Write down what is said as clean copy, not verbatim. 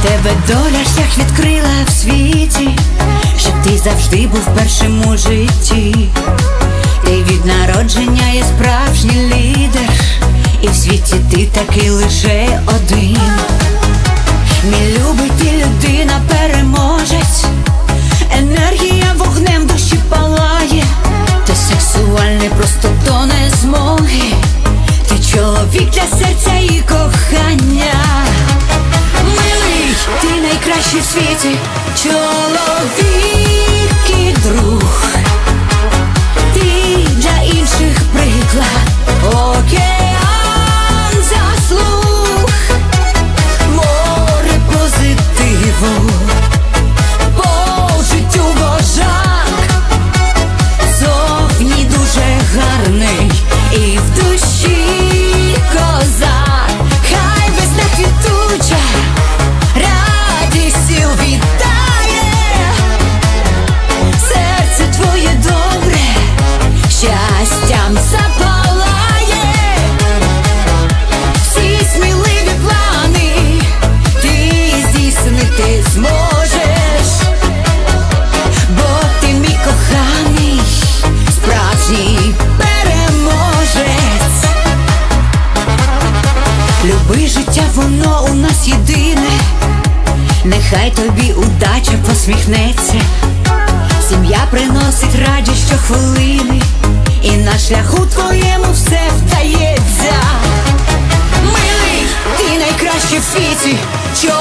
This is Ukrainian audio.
Тебе доля шлях відкрила в світі, щоб ти завжди був першим у житті. Ти від народження є справжній лідер, і в світі ти такий лише один. Мій любий, ти людина переможець, енергія вогнем душі палає. Ти сексуальний, просто до незмоги. Ти чоловік для серця і кохання. Милий, ти найкращий в світі, чоловік і друг. Ти для інших приклад, океан заслуг, море позитиву, по життю вожак. Зовні дуже гарний і в душі козак. Хай весна квітуча радістю вітає, серце твоє добре щастям запалає. Всі сміливі плани ти здійснити зможеш, бо ти мій коханий, справжній переможець. Люби життя, воно у нас єдине, нехай тобі удача посміхнеться. Сім'я приносить радість щохвилини, і на шляху твоєму все вдається. Милий, ти найкращий в світі,